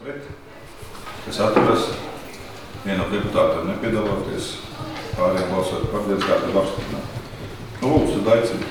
pret, kas atturas, viena no deputātiem nepiedaloties, pārējiem balsot par dienas kārtību apstiprināt. Lūdzu, tad aicinu.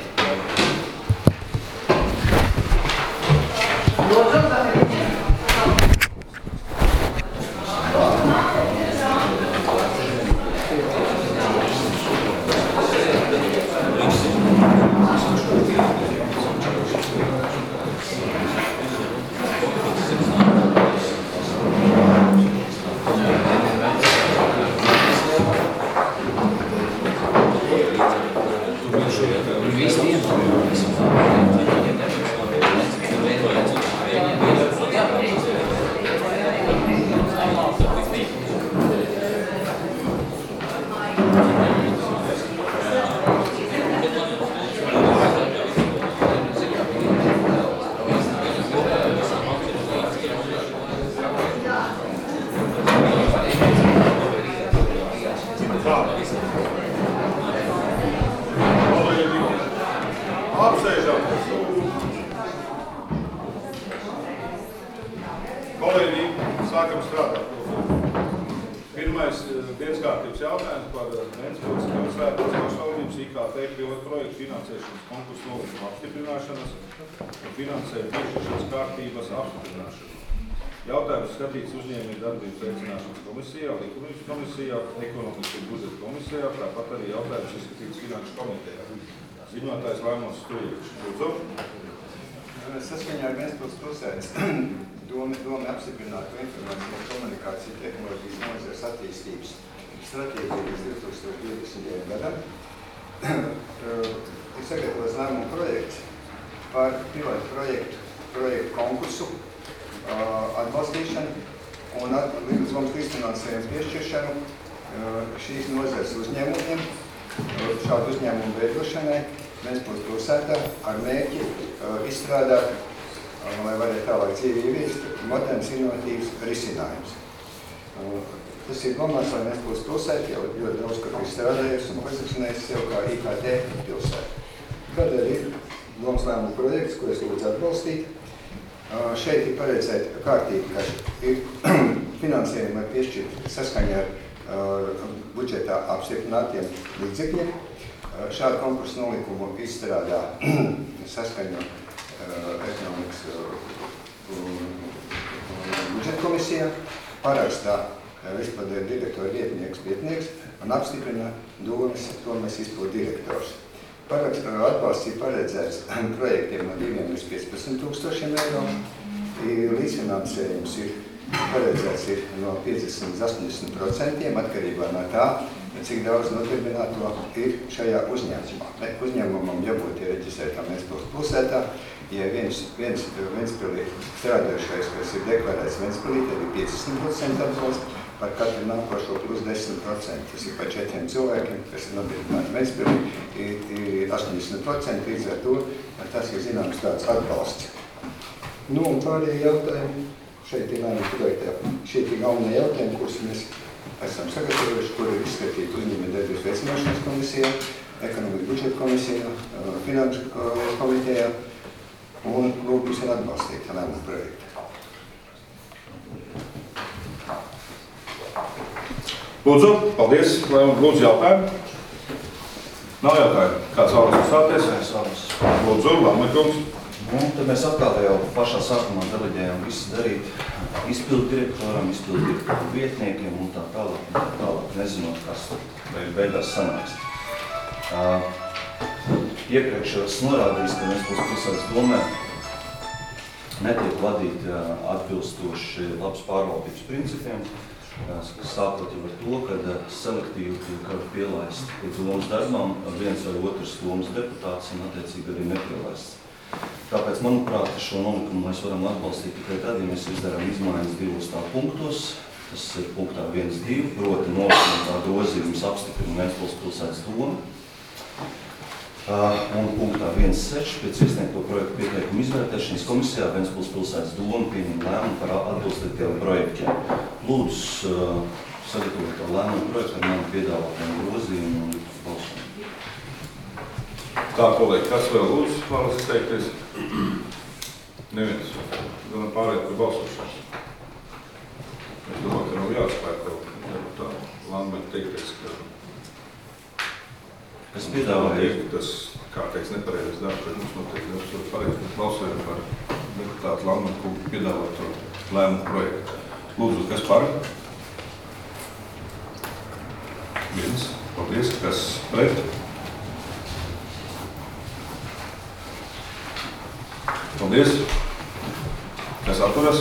Skatīts uzņēmēju darbības veicināšanas komisijā, likumības komisijā, ekonomikas un budžeta komisijā, tāpat arī jautājums izskatīts finanšu komitejā. Ziņotājs Laimons Strujevičs. Lūdzu. Saskaņā ar Ventspils pilsētas doma apstiprināto informāciju un komunikāciju tehnoloģijas nozares attīstības stratēģiju līdz 2020. gadam ir sagatavots lēmuma projekts par pilotu projektu konkursu atbalstīšanu un līdzums līdzfinansējumu piešķiršanu šīs nozares uzņēmumiem, šādu uzņēmumu veidošanai Ventspils pilsētā ar mērķi izstrādāt, lai varētu tālāk dzīvi ieviest, moderns, inovatīvs risinājums. Tas ir domāts, lai Ventspils pilsēta jau ļoti daudz, kad ir strādājusi un pozicionējusi sev kā IKT pilsēta. Tādēļ ir domas lēmuma projekts, ko es lūdzu atbalstīt. Šeit ir paredzēta kārtība, ka ir finansējumi var piešķirt saskaņā ar budžetā apstiprinātiem līdzekļiem. Šādu konkursu nolikumu izstrādā saskaņā ekonomikas budžeta komisijā, parakstā izpildu direktora vietnieks un apstiprina domas izpildu direktors. Atbalsts ir paredzēts projektiem no 2 līdz 15 000 eiro. Līdzfinansējums ir paredzēts no 50 līdz 80% atkarībā no tā, cik daudz nodarbināto ir šajā uzņēmumā. Uzņēmumam jābūt reģistrētām Ventspils pilsētā. Ja viens Ventspilī strādājušais, kas ir deklarēts Ventspilī, tad ir 50% atbalsts. Par katru nākošo plus 10%. Tas ir par 4 cilvēkiem, kas ir nodarbināti Ventspilī, ir 80%, līdz ar to tas ir zināms tāds atbalsts. Un pārējie jautājumi, šeit ir lēmuma projektā, šeit ir galvenie jautājumi, kurus mēs esam sagatavojuši, kur ir izskatīti uzņēmēju darbības veicināšanas komisijā, ekonomikas budžeta komisijā, finanšu komitejā, un lūk, jūs ir atbalstīt lēmuma projektu. Lūdzu, paldies. Lūdzu, jautājumu. Nav jautājumu. Kāds vēlas uzstāties? Lūdzu, Lammekungs. Tad mēs atkal jau pašā sākumā deleģējām visu darīt izpildu direktoram, izpildu direktoru vietniekiem un tā tālāk, nezinot, kas beigās sanāks. Iepriekš es norādījis, ka Ventspils pilsētas domē netiek vadīti atbilstoši labas pārvaldības principiem, sākot jau ar to, ka selektīvi tiek pielaists pie domas darbām viens vai otrs domas deputāts un attiecīgi arī nepielaists. Tāpēc, manuprāt, šo nolikumu mēs varam atbalstīt tikai tad, ja mēs izdarām izmaiņas 2 punktos. Tas ir punktā 1.2, proti nolikumā grozījums apstiprina Ventspils pilsētas domu. Un punktā 1.6 pēc iesniegto projektu pieteikumu izvērtēšanas komisijā Ventspils pilsētas doma pieņem lēmumu par atbilstīgiem projektiem. Lūdzu, sagatavot to lēmumu projektu ar mani piedāvātiem grozījumu un balsojumu. Tā, kolēģi, kas vēl lūdzu vēlas izteikties? Neviens. Pārējāt par balsošanas. jāatspēko tā Lamberta teiktais, ka Es piedāvāju, tas kārteiks nepareizes darbs, bet mums noteikti absolūti pareizi. Mēs balsojam par deputātu Lamberta kungu piedāvāto lēmumu projektu. Lūdzu, kas par? 1. Paldies. Kas pret? Paldies. Kas atturas?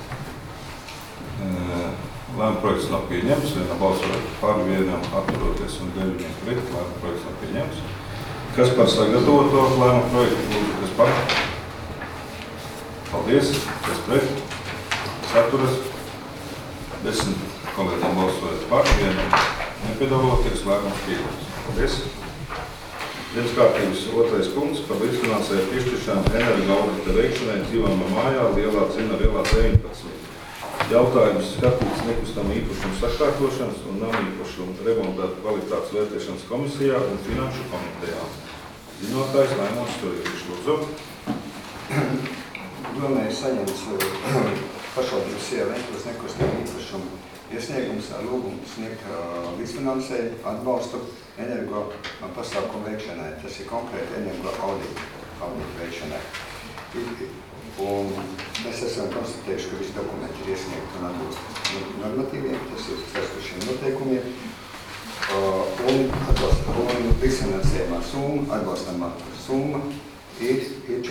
Lēmuma projekts nav pieņemts, vienam balsojot par, vienam atturoties un 9 pret. Lēmuma projekts nav pieņemts. Kas par sagatavoto lēmuma projektu? Lūdzu, kas par? Paldies. Kas pret? Kas atturas? 10 kolēģiem balsojot par, vienam nepiedaloties, lēmums pieņemts. Paldies. Dienas kārtības 2. punkts par līdzfinansējumu piešķiršanu energoaudita veikšanai dzīvojamā mājā Lielā Dzina ielā 19. Jautājums skatīts nekustama īpašuma sakārtošanas un nav īpašuma remontēta kvalitātes vērtēšanas komisijā un finanšu komitejā. Ziņotājs Laimons Sturīvičs, lūdzu. Domē ir saņemts pašvaldības ievērtos nekustama īpašuma iesniegums ar lūgumu sniegt līdzfinansējumu atbalstu energo pasākumu veikšanai. Tas ir konkrēti energo audita veikšanai. Un mēs esam konstatējuši, ka visi dokumenti ir iesniegti un atbilst normatīviem, tas ir sastošiem noteikumiem. Un līdzfinansējumā summa, atbalstamā summa ir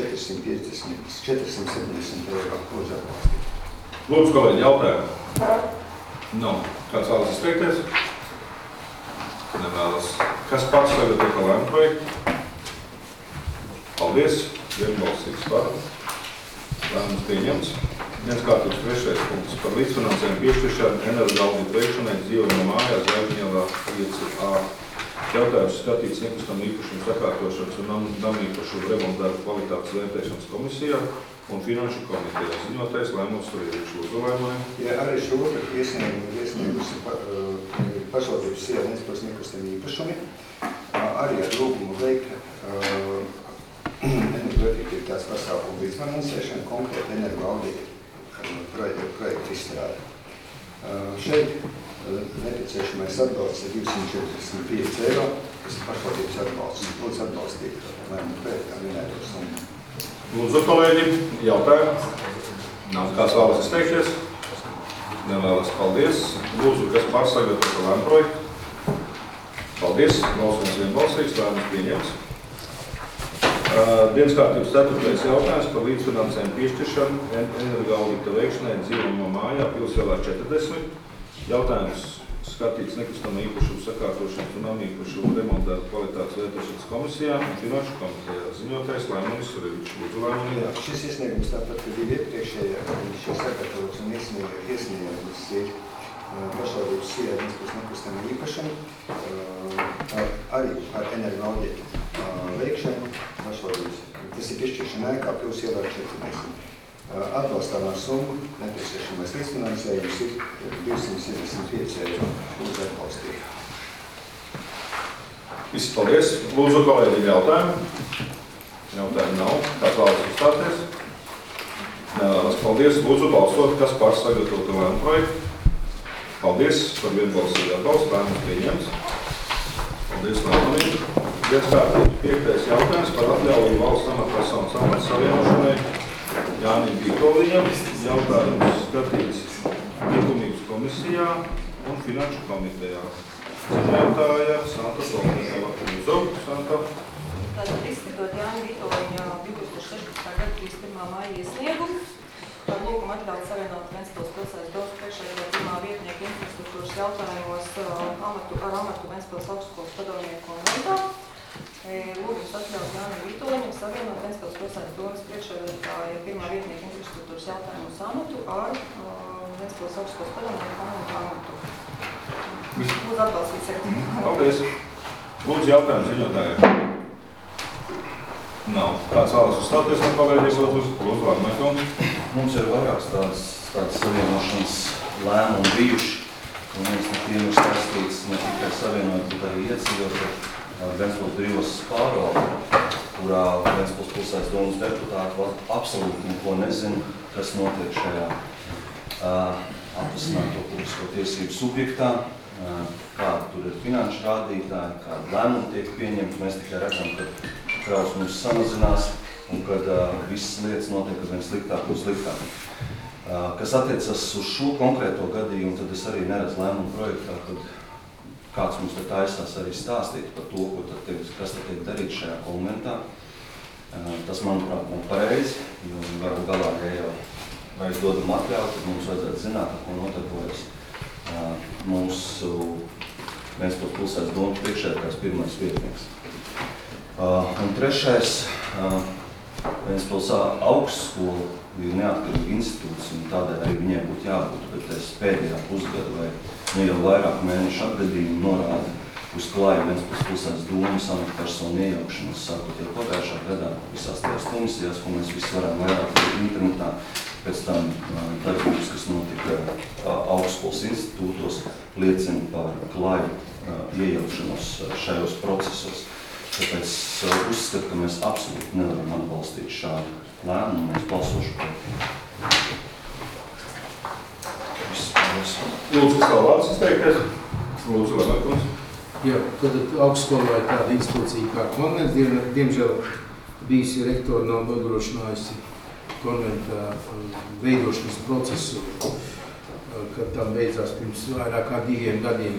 470 eiro. Lūdzu atbalstīt. Lūdzu, kolēģi, jautājumu. Nav. Kāds vēlas izteikties? Nevēlas. Kas par sagatavoto lēmumu projektu? Paldies. Vienbalsīgs par. Lēmums pieņemts. Dienas kārtības 3. punkts par līdzfinansējumu piešķiršanu energoaudita veikšanai dzīvojamā mājā Zvaigžņielā 5A. Jautājums skatīts nekustamā īpašuma sakārtošanas un nama īpašumu remontēta kvalitātes vērtēšanas komisijā un finanšu komitejā. Ziņotājs Laimons Sturīvičs, lūdzu lēmumu. Ja arī šo iesniegumu ir iesniegusi pašvaldības ievērtos nekustamā īpašumi, arī ar lūgumu veikt energoefektivitātes pasākumu līdzfinansēšanu, konkrēti energoaudita projektu izstrādi. Šeit nepieciešamais atbalsts ir 245 eiro, kas ir pašvaldības atbalsts. Lūdzu atbalstīt lēmumu projektā minēto summu. Lūdzu, kolēģi, jautājumu. Nav kāds vēlas izteikties? Nevēlas. Paldies. Lūdzu, kas par sagatavoto lēmumu projektu? Paldies. Balsojums vienbalsīgs, lēmums pieņemts. Dienas kārtības 4. jautājums par līdzfinansējumu piešķiršanu energoaudita veikšanai dzīvojamā mājā Pilsielā 40. Jautājums skatīts nekustamā īpašuma sakārtošanas un nama īpašumu remontēta kvalitātes vērtēšanas komisijā un finanšu komitejā. Ziņotājs Laimons Sturīvičs, lūdzu lēmumu. Šis iesniegums tāpat, ka divi iepriekšējie šie sagatavots un iesniegums ir pašvaldības ievērtos nekustamā īpašumu, arī ar energoaudita veikšanu pašvaldības. Tas ir piešķiršana ēkā Pilsielā 40. Atbalstāmā summa, nepieciešamais līdzfinansējums ir 275 eiro. Lūdzu atbalstīt. Visi paldies. Lūdzu, kolēģi, jautājumu. Jautājumu nav. Kāds vēlas uzstāties? Nevēlas. Paldies. Lūdzu balsot, kas par sagatavoto lēmumu projektu. Paldies par vienbalsīgu atbalstu. Lēmums pieņemts. Paldies lēmumiem. Dienas kārtības 5. jautājums par atļauju valsts amatpersonas amata savienošanai Jānim Vitoļiņam. Jautājums skatīts likumības komisijā un finanšu komitejā. Ziņotāja Santa Soltēva. Lūdzu, Santa. Tātad izskatot Jāņa Vitoļiņa 2016. gada 31. māja iesniegumu, par lūgumu atļaut savienot Ventspils pilsētas domas priekšsēdētāja pirmā vietnieka infrastruktūras jautājumos ar amatu Ventspils augstskolas padomnieku un veidā. Lūgums atļaut Jānim Vitoļiņam savienot Ventspils pilsētas domas priekšsēdētāja pirmā vietnieka infrastruktūras jautājumus amatu ar Ventspils augstskolas padomnieku un amatu. Lūdzu atbalstīt sekti. Paldies. Lūdzu jautājumu ziņotājiem. Nav. Kāds vēlas uzstāties no kolēģiem? Lūdzu, Vārmēkungs. Mums ir vairākas tādas savienošanas lēmumi bijuši, un viens no tiem ir saistīts ne tikai savienot, bet arī iedzīvot ar Ventspils brīvos pārvaldi, kurā Ventspils pilsētas domas deputāti absolūti neko nezina, kas notiek šajā atvasināto publisko tiesību subjektā, kāda tur ir finanšu rādītāji, kāda lēmuma tiek pieņemta. Mēs tikai redzam, ka kravas mums samazinās un kad visas lietas notiek ar vien sliktāk un sliktāk. Kas attiecas uz šo konkrēto gadījumu, tad es arī neredzu lēmumu projektā, kad kāds mums te taisās arī stāstīt par to, kas tad tiek darīts šajā konventā. Tas, manuprāt, nav pareizi, jo galu galā, ja jau mēs dodam atļauju, tad mums vajadzētu zināt, ar ko notarbojas mūsu Ventspils pilsētas domas priekšsēdētājs pirmais vietnieks. Un trešais, Ventspils augstskola ir neatkarīga institūcija, un tādēļ arī viņai būtu jābūt, bet es pēdējā pusgada vai jau vairāk mēnešu atgadījumu norāda uz klāju Ventspils pilsētas domas amatpersonu iejaukšanos, sākot jau pagājušā gadā visās tajās komisijās, ko mēs visi varam vairāk internetā. Pēc tam darbības, kas notika augstskolas institūtos, liecina par klaju iejaukšanos šajos procesos. Tāpēc uzskatu, ka mēs absolūti nevaram atbalstīt šādu lēmumu. Mēs balsošu par. Lūdzu, kā vārds izteikties. Lūdzu, Lenārkungs. Jā, tad augstskolā ir tāda institūcija kā konvents. Diemžēl bijusi rektora nav nodrošinājusi konventā veidošanas procesu, kad tam beidzās pirms vairāk kā 2 gadiem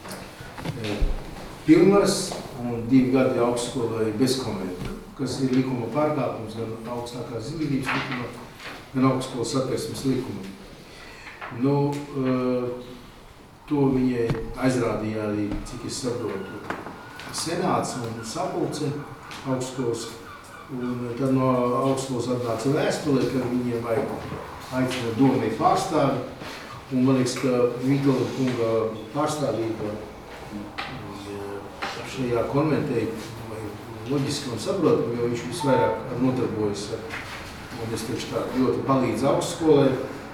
pilnvaras un 2 gadi augstskolai bez konventa, kas ir likuma pārkāpums gan augstākās izglītības likuma, gan augstskolas satversmes likuma. To viņai aizrādīja arī, cik es saprotu, senāts un sapulce augstskolas. Un tad no augstskolas atnāca vēstule, ka viņiem vajag aicināt domēju pārstāvi. Un man liekas, ka Vitola kunga pārstāvība šajā konventē loģiski un saprotam, jo viņš visvairāk nodarbojas ar, un es taču tā ļoti palīdz augstskolai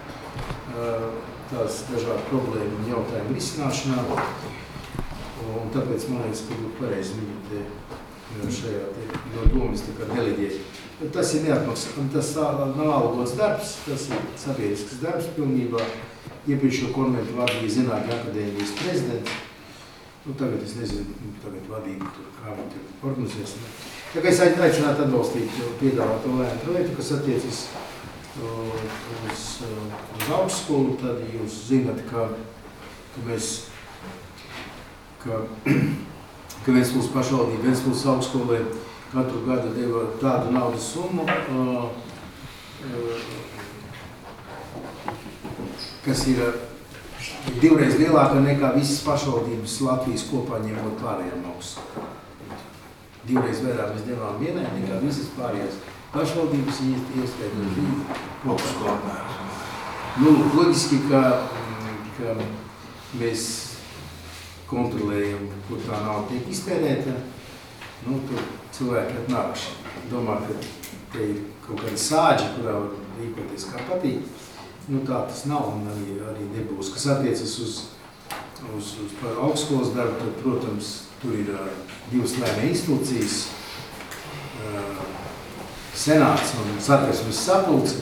tās dažādu problēmu un jautājumu risināšanā. Un tāpēc man liekas, ka būtu pareizi viņu te šajā no domas deleģēt. Tas ir neatmaksāts, tas nav algots darbs, tas ir sabiedrisks darbs pilnībā. Iepriekšo konventu vadīja Zinātņu akadēmijas prezidents. Tagad es nezinu, tagad vadību, kā viņi tur organizēs. Tā kā es aicinātu atbalstīt piedāvāto lēmumu projektu, kas attiecas uz augstskolu, tad jūs zināt, ka Ventspils pašvaldība Ventspils augstskolai katru gadu deva tādu naudas summu, kas ir 2 reizes lielāka nekā visas pašvaldības Latvijas kopā ņemot pārējām augstskolām. 2 reizes vairāk mēs devām vienai nekā visas pārējās pašvaldības iespējams augstskolām. Loģiski, ka mēs kontrolējam, kur tā nauda tiek iztērēta, tur cilvēki atnākuši. Domā, ka te ir kaut kāda sāģa, kurā var rīkoties kā patīk. Tā tas nav un arī nebūs. Kas attiecas uz augstskolas darbu, tad, protams, tur ir 2 lēmē institūcijas, senāts un satversmes sapulce.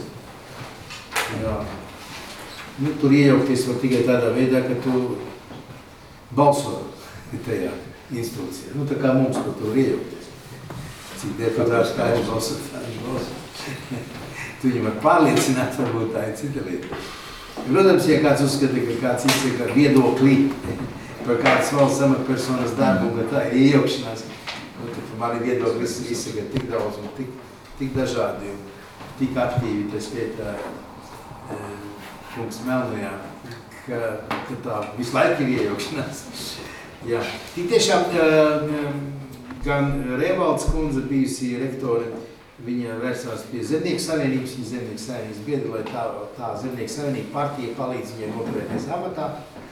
Tur iejaukties var tikai tādā veidā, ka tu balso tajā institūcijā. Tā kā mums tur iejaukties. Cik deputāti kā ir balsot, tā ir balsot. Tu viņu var pārliecināt, varbūt tā ir cita lieta. Protams, ja kāds uzskata, ka kāds izsaka viedokli par kādas valsts amatpersonas darbu, ka tā ir iejaukšanās, tad mani viedokļi izsaka tik daudz un tik dažādi un tik aktīvi, tas vietā kungs Melnajā, ka tā visu laiku ir iejaukšanās. Jā. Tik tiešām gan Revalds kundze bijusi rektore, viņa vērsās pie Zemnieku savienības, viņa Zemnieku savienības biedra, lai tā Zemnieku savienība partija palīdz viņai noturēties amatā.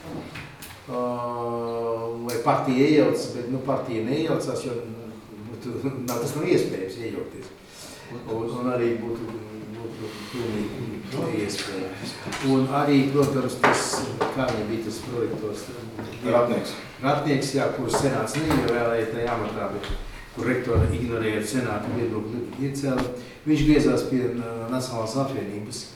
Lai partija iejaucas, bet partija neiejaucās, jo tas nav iespējams iejaukties. Un arī būtu pilnīgi iespējams. Un arī, protams, tas, kā viņa bija tas projektos. Ratnieks, jā, kurus senāts neievēlēja tajā amatā, bet kur rektora ignorējot senātu viedokli iecēla. Viņš griezās pie Nacionālās apvienības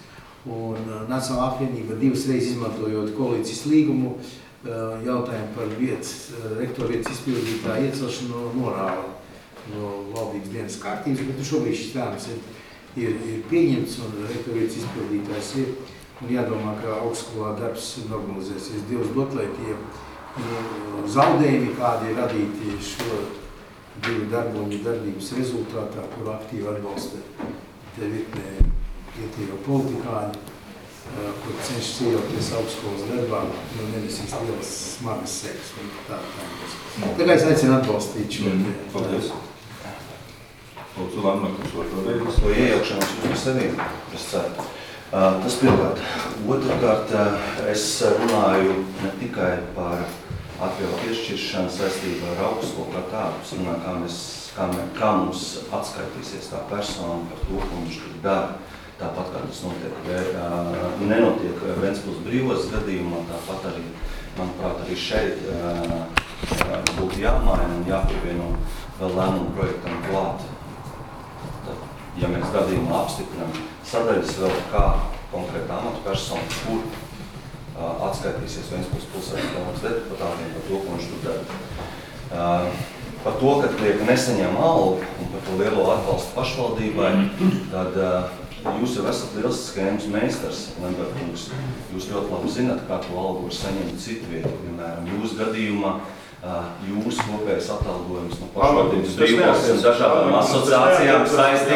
Un Nacionālā apvienība 2 reizes izmantojot koalīcijas līgumu jautājumu par rektoru vietas izpildītāju iecelšanu norāda no valdības dienas kārtības, bet šobrīd šis lēmums ir pieņemts un rektoru vietas izpildītājs ir. Un jādomā, ka augstskolā darbs normalizēsies. Dievs dot, lai tie zaudējumi, kādi ir radīti šo 2 darboņu darbības rezultātā, kur aktīvi atbalsta te virknē ietīro politikāņi, kur cenšas iejaukties augstskolas darbā, nenesīs lielas smagas sekas. Tā kā es aicinu atbalstīt šo. Paldies. Lūdzu, Landmakungs, Uz to iejaukšanos jūs saviem, es ceru. Tas pirmkārt. Otrkārt, es runāju ne tikai par atļauju piešķiršanu saistībā ar augstskolu kā tādu. Es runāju, kā mums atskaitīsies tā persona par to, ko viņš tur dara. Tāpat kā tas nenotiek Ventspils brīvos gadījumā, tāpat arī, manuprāt, arī šeit būtu jāmaina un jāpievieno vēl lēmumu projektam klāt. Tad, ja mēs gadījumā apstiprinām sadaļas vēl kā konkrēta amatpersona, kur atskaitīsies Ventspils pilsētas deputātiem par to, ko viņš tur dara. Par to, ka tiek nesaņem algu un par to lielo atbalstu pašvaldībai, tad jūs jau esat liels skēmas meistars, Lemberkungs. Jūs ļoti labi zināt, kā to algu var saņemt citu vietu. Piemēram, jūsu gadījumā jūsu kopējais atalgojums no pašvaldības brīvos un dažādām asociācijām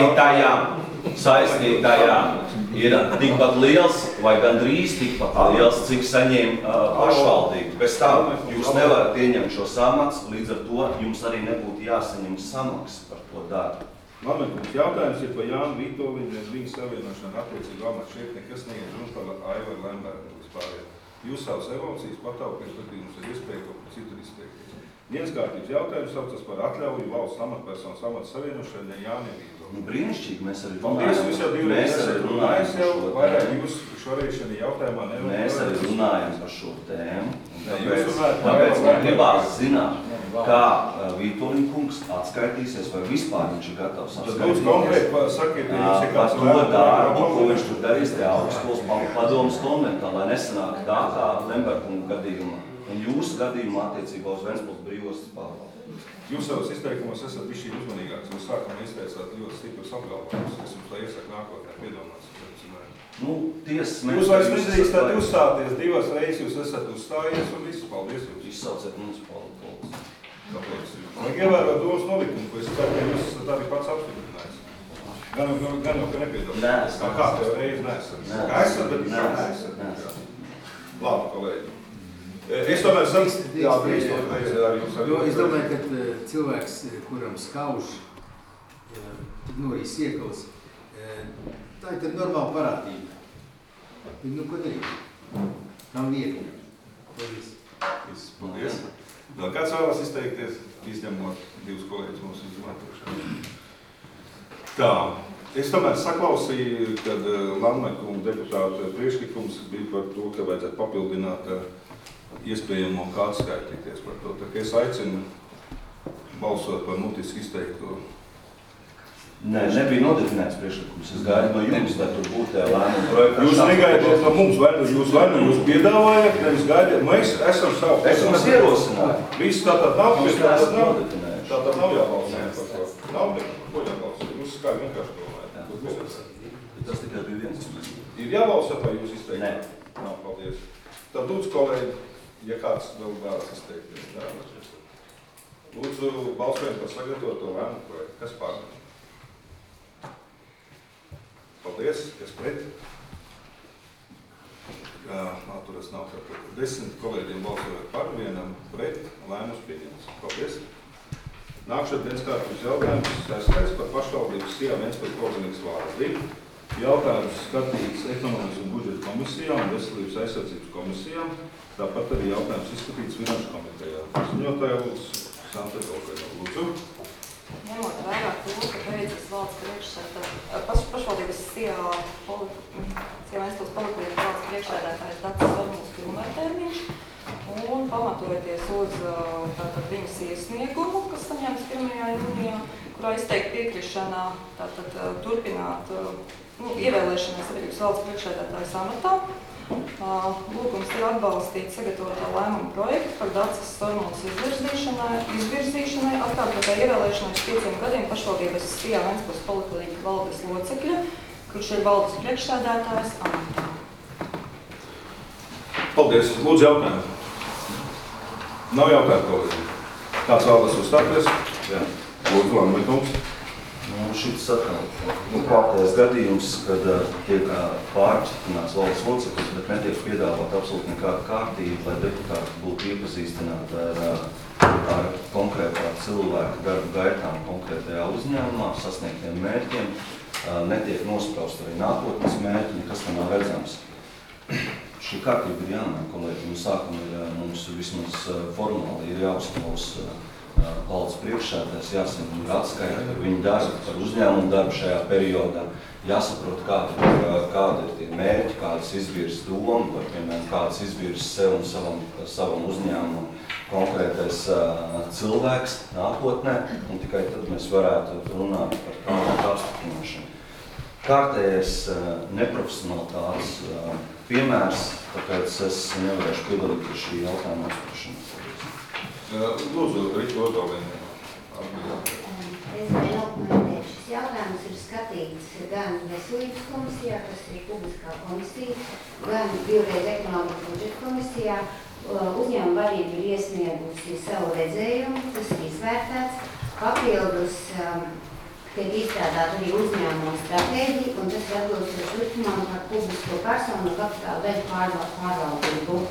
saistītājām ir tikpat liels vai gandrīz tikpat liels, cik saņem pašvaldība. Bez tā jūs nevarat ieņemt šo samaksu, līdz ar to jums arī nebūtu jāsaņem samaksa par to darbu. Landmakungs, jautājums ir par Jānu Vitoļiņu un viņa savienošanu attiecīgi amatu. Šeit nekas neiet runa par Aivaru Lembergu vispār. Jūs savas emocijas pataukiet, tad jums ir iespēja kaut ko citu izteikties. Dienas kārtības jautājums saucas par atļauju valsts amatpersonas amatu savienošanai Jānim Vitoļiņam. Brīnišķīgi, mēs arī runājam. Jūs jau divreiz esat runājis jau, vairāk jūs šoreiz šajā jautājumā nerunājat. Mēs arī runājam par šo tēmu. Tāpēc man gribās zināt, kā Vitoļiņa kungs atskaitīsies, vai vispār viņš ir gatavs atskaitīties. Lūdzu konkrēti sakiet, ja jums ir kāds par to darbu, ko viņš tur darīs tajā augstskolas padomas konventā, lai nesanāk tā kā Lemberkunga gadījumā un jūsu gadījumā attiecībā uz Ventspils brīvos pārvaldu. Jūs savas izteikumos esat bišķi uzmanīgāks. Jūs sākumā izteicāt ļoti stiprus apgalvojumus. Es jums tā iesaku nākotnē piedomāts. Jūs vairs nedrīkstat uzstāties 2 reizes, jūs esat uzstājies un viss. Paldies jums. Izsauciet municipālu policiju. Kāpēc? Vajag ievērot domas nolikumu, ko es ceru, ka jūs esat arī pats apstiprinājis. Gan jau, ka nepiedomājis. Kā tev reizi neesat? Kā esat, bet neesat. Labi, kolēģi. Es tomēr Es domāju, ka cilvēks, kuram skauž, norīs iekals, tā ir tad normāla parādība. Nu, ko darīt? Nav viegli. Paldies. Vēl kāds vēlas izteikties, izņemot 2 kolēģis mūsu izmantošanu? Tā. Es tomēr saklausīju, kad Landmakunga deputāta priekšlikums bija par to, ka vajadzētu papildināt iespējamo kā atskaitīties par to. Tā kā es aicinu balsot par mutiski izteikto. Nē, nebija nodefinēts priekšlikums. Es gaidu no jums, lai tur būtu lēmumu projektā. Jūs negaidiet no mums, vai nu jūs piedāvājat, nevis gaidiet. Mēs esam savu. Es jums ierosināju. Viss tātad nav, Jūs neesat nodefinējuši. Tātad nav jābalsē par to. Nav nekā, ko jābalsē? Jūs kā vienkārši domājat. Tas tikai bija viens. Ir jābalsē, vai jūs izteikt? Nē. Nav, paldies. Tad lūdzu, kolēģi, ja kāds vēl vēlas izteikties. Lūdzu, balsojam par sagatavoto lēmumu projektu. Kas pār? Paldies, kas pret? Atturas nav tātad 10 kolēģiem balsojot par, vienam pret, lēmums pieņems. Paldies. Nākšot dienas kārtības jautājums saistīts par pašvaldības Sijā Ventspils organikas vārdu. Jautājums skatīts ekonomikas un budžeta komisijām un veselības aizsardzības komisijām. Tāpat arī jautājums izskatīts finanšu komitejā. Ziņotāja lūdzu, Santa Kolkaļa, lūdzu. Ņemot vērā to, ka beidzas valsts priekšsēdētājs, pašvaldības Sijā Ventspils poliklīnikas valsts priekšsēdētājs Dats Sarmuls pilnvērttermiņš un pamēr pamatojoties uz tātad viņas iesniegumu, kas saņemts 1. jūnijā, kurā izteikti piekrišana tātad turpināt ievēlēšanai sabiedrības valsts priekšsēdētājas amatā. Lūgums ir atbalstīt sagatavotā lēmuma projektu par Dacas Stormulas izvirzīšanai atkārtotai ievēlēšanai uz 5 gadiem pašvaldības Stijā Ventspils poliklīnika valdes locekļa, kurš ir valdes priekšsēdētājas amatā. Paldies. Lūdzu, jautājumu. Nav jautājumu, kolēģi. Kāds vēlas uzstāties? Jā. Lūdzu, Lamberkungs. Šis atkal kārtējais gadījums, kad tiek pārķitināts valdes loceklis, bet netiek piedāvāt absolūti nekāda kārtība, lai deputāti būtu iepazīstināti ar konkrētā cilvēka darba gaitām konkrētajā uzņēmumā, sasniegtiem mērķiem, netiek nospraust arī nākotnes mērķi, kas tam nav redzams. Šī kārtība ir jānāk, kolēģi, un sākumā mums vismaz formāli ir jāuzklaus valdes priekšsēdētājs, jāsaņem viņu atskaita par viņu darbu, par uzņēmumu darbu šajā periodā, jāsaprot, kādi ir tie mērķi, kādas izvirzas doma, par piemēram, kādas izvirzas sev un savam uzņēmumam konkrētais cilvēks nākotnē, un tikai tad mēs varētu runāt par tālāku apstiprināšanu. Kārtējais neprofesionalitātes piemērs, tāpēc es nevarēšu piedalīt par šī jautājuma apspriešanos. Lūdzu, Rīta Odolīna. Es vēl šis jautājums ir skatīts gan veselības komisijā, kas ir publiskā komisija, gan divreiz ekonomikas budžeta komisijā. Uzņēmuma vadība ir iesniegusi savu redzējumu, tas ir izvērtēts. Papildus tiek izstrādāt arī uzņēmuma stratēģija, un tas ir atbilstoši likumam par publisko personu kapitāla daļu pārvaldību.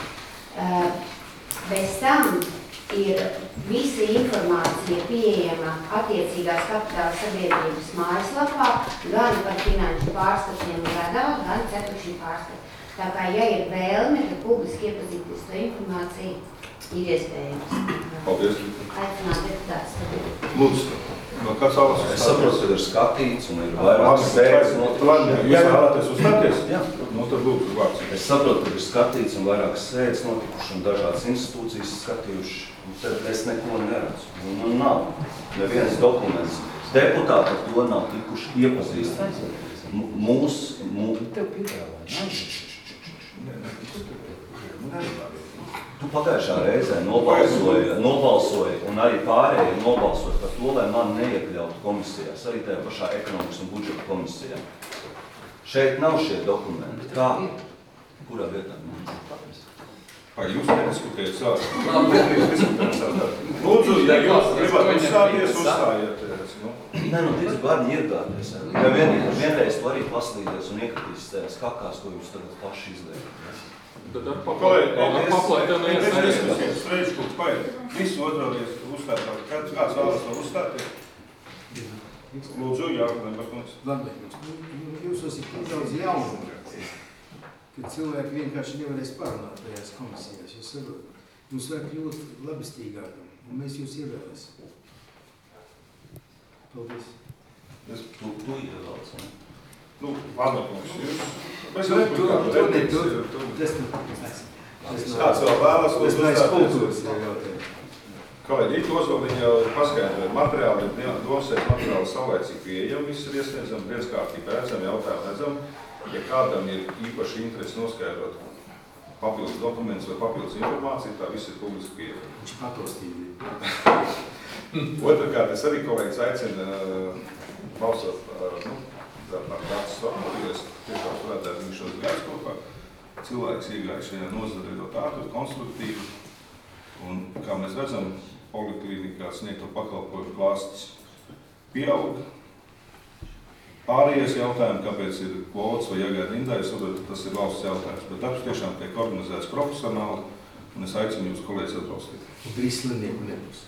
Bez tam ir visa informācija pieejama attiecīgās kapitāla sabiedrības mājaslapā, gan par finanšu pārskatiem gadā, gan ceturkšņu pārskatu. Tā kā, ja ir vēlme, tad publiski iepazīties to informāciju ir iespējams. Paldies. Aicināt deputātus sabiedrību. Lūdzu, kāds vēlas uzstāties? Es saprotu, ka ir skatīts un ir vairāk sēdes notikušas. Jūs vēlaties uzstāties? Jā. Tad lūdzu vārds. Es saprotu, ka ir skatīts un vairāk sēdes notikušas un dažādas institūcijas skatījuši. Tad es neko neredzu. Man nav nevienas dokuments. Deputāti ar to nav tikuši iepazīstināti. Tu pagājušā reizē nobalsoji un arī pārējie nobalsoja par to, lai man neiekļautu komisijās, arī tajā pašā ekonomikas un budžeta komisijā. Šeit nav šie dokumenti. Kā? Kurā vietā? Jūs nediskutējat sākumā. Lūdzu, ja jūs gribat uzstāties, uzstājieties. Nē, tic, var iegāties. Ja vienreiz tu arī paslīdies un iekritīs tajās kakās, ko jūs tagad paši izliekat. Tad ar paplētēm diskusijas. Streļškungs paiet. Visu otrādies uzstātāt. Kāds vēlas to uzstāties? Lūdzu, Lamberkungs. Jūs esat daudz jaunu, kad cilvēki vienkārši nevarēs pārunāt tajās komisijās. Jūs saprotat, mums vajag kļūt labestīgākam, un mēs jūs ievēlēsim. Paldies. Tu ievēlēs, ne? Lamberkungs, jūs... Kāds vēl vēlas to uzstāties? Kolēģi, Rīta Ozoliņa jau paskaidroja materiāli, dosēt materiāli saulēcīgi pieejami, viss ir iesniedzami, viens kārtībā redzam, jautājumu redzam. Ja kādam ir īpaši interesi noskaidrot papildus dokumentus vai papildus informāciju, tā viss ir publiski pieejami. Viņš patostīgi. Otrkārt, es arī kolēģis aicinu balsot par Dacas Stormulu, jo es tiešām strādāju viņu šos gadus kopā. Cilvēks iegāja šajā nozarē ļoti ātri, konstruktīvi. Un, kā mēs redzam, poliklīnikā sniegto pakalpojumu klāsts pieaug. Pārējais jautājumi, kāpēc ir kvotas vai jāgaida rindā, es saprotu, tas ir valsts jautājums, bet darbs tiešām tiek organizēts profesionāli, un es aicinu jūs kolēģis atbalstīt. Un trīs slimnieku nebūs.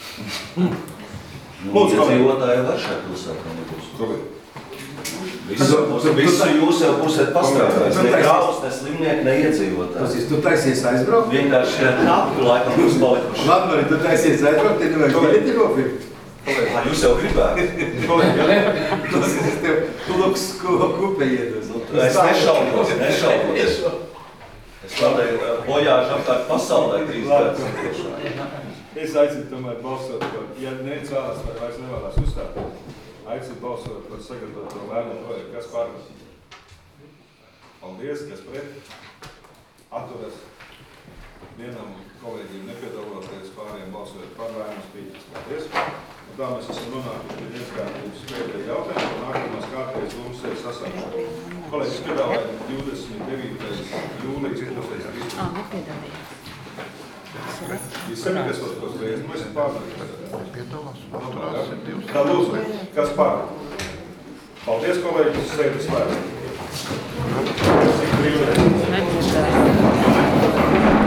Iedzīvotāji var šeit pilsētā nebūs. Kolēģi. Visu jūs jau būsiet pastrādājis. Ne kraus, ne slimnieki, ne iedzīvotāji. Tu taisies aizbraukt? Vienkārši kapi laikam būs palikuši. Labi, tu taisies aizbraukt, te nevajag biļeti nopirkt. Jūs jau gribētu. Tas ir tev luks kupe iedos. Es nešaubos. Es tādēļ bojāšu apkārt pasaulē 3 gadus. Es aicinu tomēr balsot, ja necēlās vai vairs nevēlās uzstāties, aicinu balsot par sagatavoto lēmumu projektu. Kas par? Paldies, kas pret? Atturas. Vienam kolēģiem nepiedaloties, pārējiem balsojot par lēmumus pieņems. Paldies. Un tā mēs esam nonākuši pie dienaskārtības pēdējā jautājuma, un nākamās kārtējas domas ir sasaukšana. Kolēģis piedāvāja 29. jūlijas 2013. Jūs samitēsot tos reizi, mēs esam pārnājuši. Tā lūdzu, kas pār? Paldies, kolēģis, sēdes slēdz.